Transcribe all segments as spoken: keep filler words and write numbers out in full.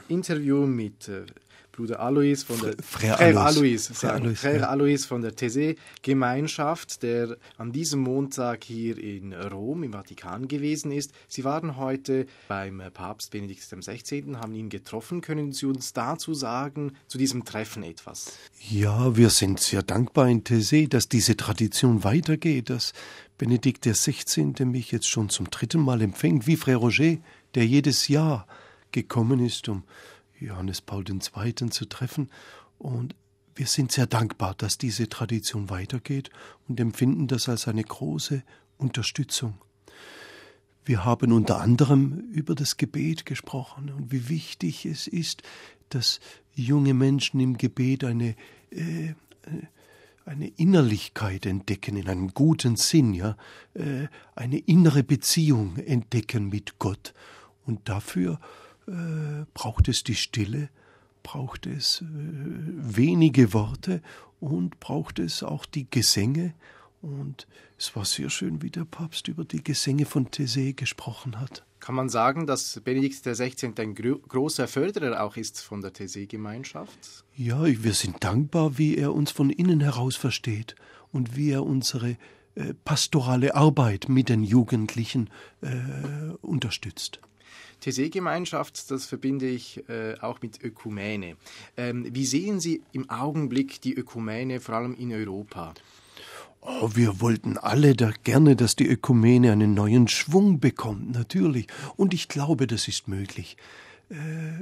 Interview mit äh, Bruder Alois von der Frère Frère Alois. Alois, Frère Alois, Frère ja. Alois von der Taizé-Gemeinschaft, der an diesem Montag hier in Rom im Vatikan gewesen ist. Sie waren heute beim Papst Benedikt der Sechzehnte., haben ihn getroffen. Können Sie uns dazu sagen, zu diesem Treffen etwas? Ja, wir sind sehr dankbar in Taizé, dass diese Tradition weitergeht, dass Benedikt der Sechzehnte. mich jetzt schon zum dritten Mal empfängt, wie Frère Roger, der jedes Jahr gekommen ist, um Johannes Paul der Zweite. zu treffen. Und wir sind sehr dankbar, dass diese Tradition weitergeht und empfinden das als eine große Unterstützung. Wir haben unter anderem über das Gebet gesprochen und wie wichtig es ist, dass junge Menschen im Gebet eine, äh, eine Innerlichkeit entdecken, in einem guten Sinn, ja, äh, eine innere Beziehung entdecken mit Gott. Und dafür äh, braucht es die Stille, braucht es äh, wenige Worte und braucht es auch die Gesänge. Und es war sehr schön, wie der Papst über die Gesänge von Taizé gesprochen hat. Kann man sagen, dass Benedikt der Sechzehnte. ein gro- großer Förderer auch ist von der Taizé-Gemeinschaft? Ja, wir sind dankbar, wie er uns von innen heraus versteht und wie er unsere äh, pastorale Arbeit mit den Jugendlichen äh, unterstützt. Taizé-Gemeinschaft, das verbinde ich äh, auch mit Ökumene. Ähm, wie sehen Sie im Augenblick die Ökumene, vor allem in Europa? Oh, wir wollten alle da gerne, dass die Ökumene einen neuen Schwung bekommt, natürlich. Und ich glaube, das ist möglich. Äh,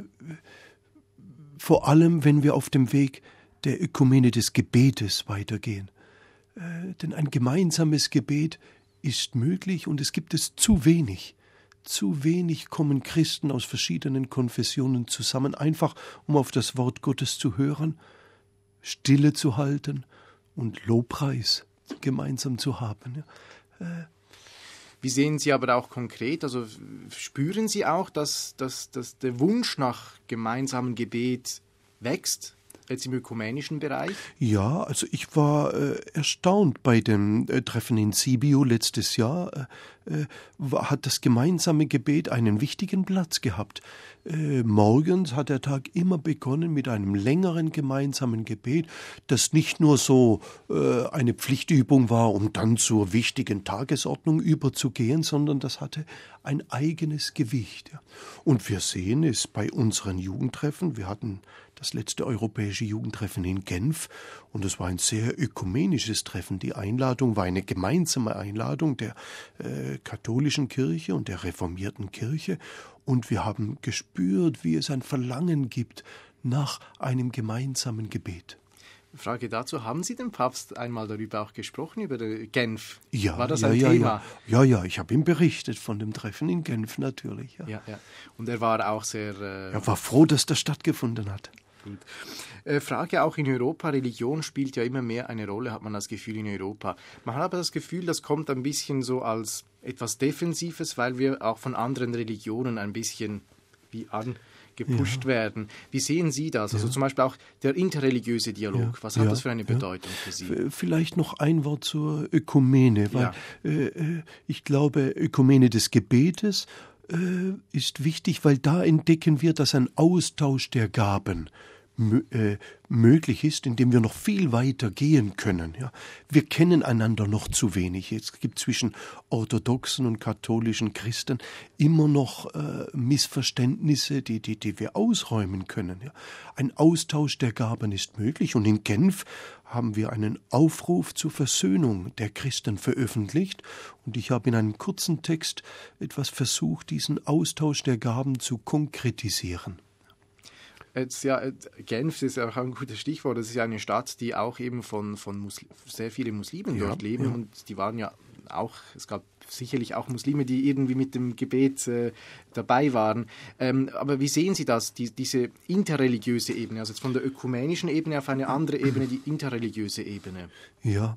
vor allem, wenn wir auf dem Weg der Ökumene des Gebetes weitergehen. Äh, denn ein gemeinsames Gebet ist möglich und es gibt es zu wenig. Zu wenig kommen Christen aus verschiedenen Konfessionen zusammen, einfach um auf das Wort Gottes zu hören, Stille zu halten und Lobpreis gemeinsam zu haben. Wie sehen Sie aber auch konkret, also spüren Sie auch, dass, dass, dass der Wunsch nach gemeinsamem Gebet wächst? Jetzt im ökumenischen Bereich? Ja, also ich war äh, erstaunt bei dem äh, Treffen in Sibiu letztes Jahr. Äh, war, hat das gemeinsame Gebet einen wichtigen Platz gehabt. Äh, morgens hat der Tag immer begonnen mit einem längeren gemeinsamen Gebet, das nicht nur so äh, eine Pflichtübung war, um dann zur wichtigen Tagesordnung überzugehen, sondern das hatte ein eigenes Gewicht. Ja. Und wir sehen es bei unseren Jugendtreffen. Wir hatten das letzte europäische Jugendtreffen in Genf und es war ein sehr ökumenisches Treffen. Die Einladung war eine gemeinsame Einladung der äh, katholischen Kirche und der reformierten Kirche und wir haben gespürt, wie es ein Verlangen gibt nach einem gemeinsamen Gebet. Frage dazu, haben Sie den Papst einmal darüber auch gesprochen, über Genf? Ja, war das ja, ein ja, Thema? Ja, ja, ja, ich habe ihm berichtet von dem Treffen in Genf natürlich. Ja. Ja, ja. Und er war auch sehr... Äh, er war froh, dass das stattgefunden hat. Gut. Äh, Frage auch in Europa, Religion spielt ja immer mehr eine Rolle, hat man das Gefühl in Europa. Man hat aber das Gefühl, das kommt ein bisschen so als etwas Defensives, weil wir auch von anderen Religionen ein bisschen wie angepusht ja. werden. Wie sehen Sie das? Also ja. zum Beispiel auch der interreligiöse Dialog. Ja. Was hat ja. das für eine Bedeutung ja. für Sie? Vielleicht noch ein Wort zur Ökumene, weil ja. äh, ich glaube, Ökumene des Gebetes äh, ist wichtig, weil da entdecken wir, dass ein Austausch der Gaben Äh, möglich ist, indem wir noch viel weiter gehen können. Ja. Wir kennen einander noch zu wenig. Es gibt zwischen orthodoxen und katholischen Christen immer noch äh, Missverständnisse, die, die, die wir ausräumen können. Ja. Ein Austausch der Gaben ist möglich und in Genf haben wir einen Aufruf zur Versöhnung der Christen veröffentlicht und ich habe in einem kurzen Text etwas versucht, diesen Austausch der Gaben zu konkretisieren. Jetzt, ja, Genf ist ja auch ein gutes Stichwort. Das ist ja eine Stadt, die auch eben von, von Muslim, sehr vielen Muslimen ja, dort leben. Ja. Und die waren ja auch, es gab sicherlich auch Muslime, die irgendwie mit dem Gebet äh, dabei waren. Ähm, aber wie sehen Sie das, die, diese interreligiöse Ebene, also jetzt von der ökumenischen Ebene auf eine andere Ebene, die interreligiöse Ebene? Ja,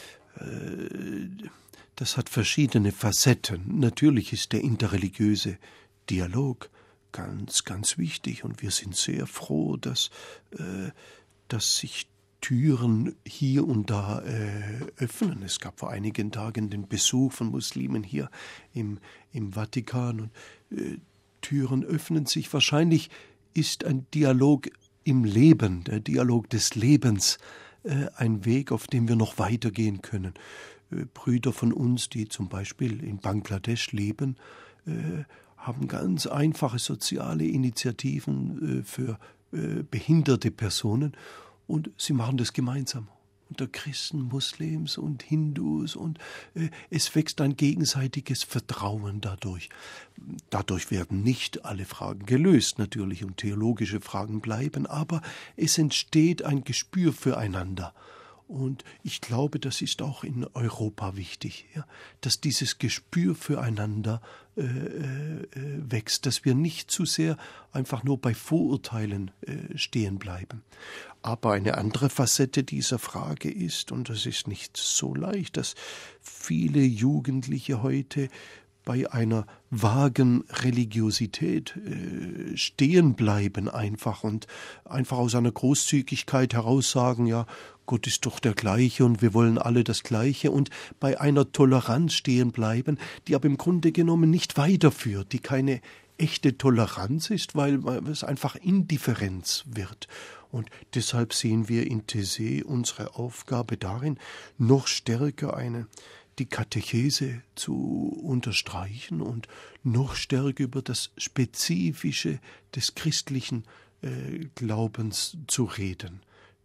äh, das hat verschiedene Facetten. Natürlich ist der interreligiöse Dialog ganz, ganz wichtig und wir sind sehr froh, dass, äh, dass sich Türen hier und da äh, öffnen. Es gab vor einigen Tagen den Besuch von Muslimen hier im, im Vatikan und äh, Türen öffnen sich wahrscheinlich ist ein Dialog im Leben, der Dialog des Lebens, äh, ein Weg, auf dem wir noch weitergehen können. Äh, Brüder von uns, die zum Beispiel in Bangladesch leben, äh, haben ganz einfache soziale Initiativen äh, für äh, behinderte Personen und sie machen das gemeinsam. Unter Christen, Muslims und Hindus und äh, es wächst ein gegenseitiges Vertrauen dadurch. Dadurch werden nicht alle Fragen gelöst natürlich und theologische Fragen bleiben, aber es entsteht ein Gespür füreinander. Und ich glaube, das ist auch in Europa wichtig, ja, dass dieses Gespür füreinander äh, äh, wächst, dass wir nicht zu sehr einfach nur bei Vorurteilen äh, stehen bleiben. Aber eine andere Facette dieser Frage ist, und das ist nicht so leicht, dass viele Jugendliche heute bei einer vagen Religiosität äh, stehen bleiben einfach und einfach aus einer Großzügigkeit heraus sagen, ja, Gott ist doch der Gleiche und wir wollen alle das Gleiche und bei einer Toleranz stehen bleiben, die aber im Grunde genommen nicht weiterführt, die keine echte Toleranz ist, weil es einfach Indifferenz wird. Und deshalb sehen wir in Taizé unsere Aufgabe darin, noch stärker eine die Katechese zu unterstreichen und noch stärker über das Spezifische des christlichen äh, Glaubens zu reden.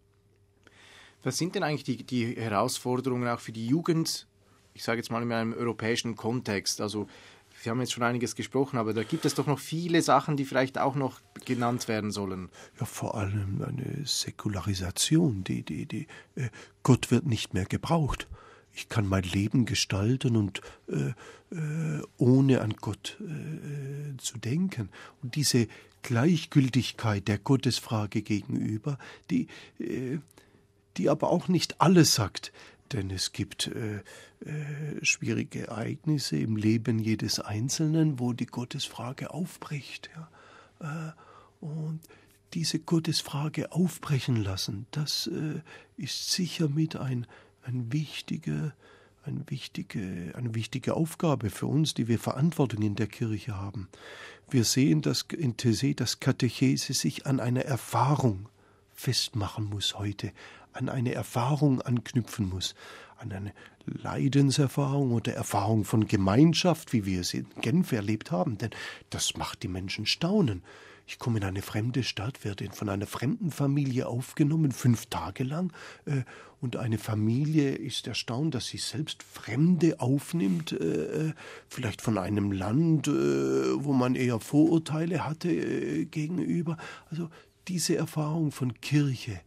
Was sind denn eigentlich die, die Herausforderungen auch für die Jugend, ich sage jetzt mal in einem europäischen Kontext? Also Sie haben jetzt schon einiges gesprochen, aber da gibt es doch noch viele Sachen, die vielleicht auch noch genannt werden sollen. Ja, vor allem eine Säkularisation. Die, die, die, äh, Gott wird nicht mehr gebraucht. Ich kann mein Leben gestalten und äh, äh, ohne an Gott äh, zu denken. Und diese Gleichgültigkeit der Gottesfrage gegenüber, die, äh, die aber auch nicht alles sagt. Denn es gibt äh, äh, schwierige Ereignisse im Leben jedes Einzelnen, wo die Gottesfrage aufbricht. Ja? Äh, und diese Gottesfrage aufbrechen lassen, das äh, ist sicher mit ein, ein wichtige, ein wichtige, eine wichtige Aufgabe für uns, die wir Verantwortung in der Kirche haben. Wir sehen dass in Taizé, dass Katechese sich an einer Erfahrung festmachen muss heute, an eine Erfahrung anknüpfen muss, an eine Leidenserfahrung oder Erfahrung von Gemeinschaft, wie wir es in Genf erlebt haben, denn das macht die Menschen staunen. Ich komme in eine fremde Stadt, werde von einer fremden Familie aufgenommen, fünf Tage lang, äh, und eine Familie ist erstaunt, dass sie selbst Fremde aufnimmt, äh, vielleicht von einem Land, äh, wo man eher Vorurteile hatte äh, gegenüber. Also diese Erfahrung von Kirche,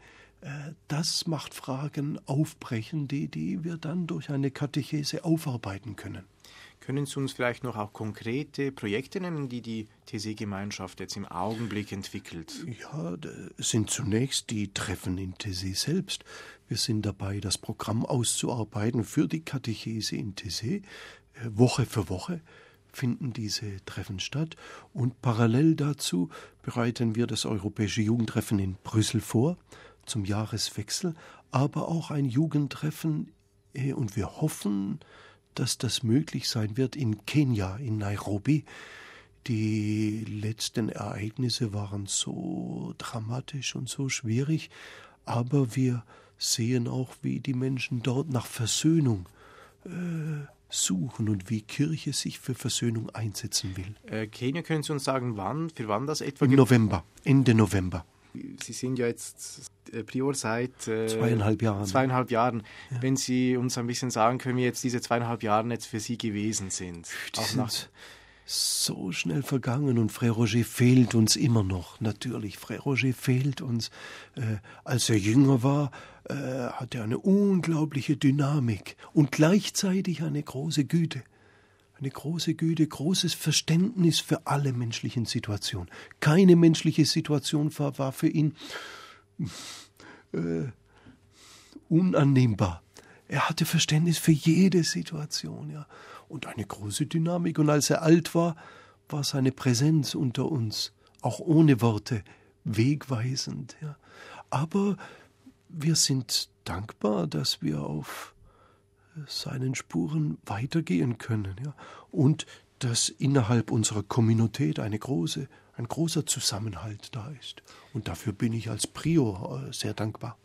das macht Fragen aufbrechen, die, die wir dann durch eine Katechese aufarbeiten können. Können Sie uns vielleicht noch auch konkrete Projekte nennen, die die Taizé-Gemeinschaft jetzt im Augenblick entwickelt? Ja, es sind zunächst die Treffen in Taizé selbst. Wir sind dabei, das Programm auszuarbeiten für die Katechese in Taizé. Woche für Woche finden diese Treffen statt. Und parallel dazu bereiten wir das Europäische Jugendtreffen in Brüssel vor, zum Jahreswechsel, aber auch ein Jugendtreffen, und wir hoffen, dass das möglich sein wird in Kenia, in Nairobi. Die letzten Ereignisse waren so dramatisch und so schwierig, aber wir sehen auch, wie die Menschen dort nach Versöhnung äh, suchen und wie Kirche sich für Versöhnung einsetzen will. Äh, Kenia, können Sie uns sagen, wann, für wann das etwa? Im November, Ende November. Sie sind ja jetzt äh, Prior seit äh, zweieinhalb Jahren. Zweieinhalb Jahren. Ja. Wenn Sie uns ein bisschen sagen können, wie jetzt diese zweieinhalb Jahre jetzt für Sie gewesen sind. Die auch sind nach so schnell vergangen und Frère Roger fehlt uns immer noch. Natürlich, Frère Roger fehlt uns. Äh, als er jünger war, äh, hatte er eine unglaubliche Dynamik und gleichzeitig eine große Güte. Eine große Güte, großes Verständnis für alle menschlichen Situationen. Keine menschliche Situation war, war für ihn äh, unannehmbar. Er hatte Verständnis für jede Situation, ja. Und eine große Dynamik. Und als er alt war, war seine Präsenz unter uns, auch ohne Worte, wegweisend, ja. Aber wir sind dankbar, dass wir auf seinen Spuren weitergehen können, ja, und dass innerhalb unserer Kommunität eine große ein großer Zusammenhalt da ist. Und dafür bin ich als Prior äh, sehr dankbar.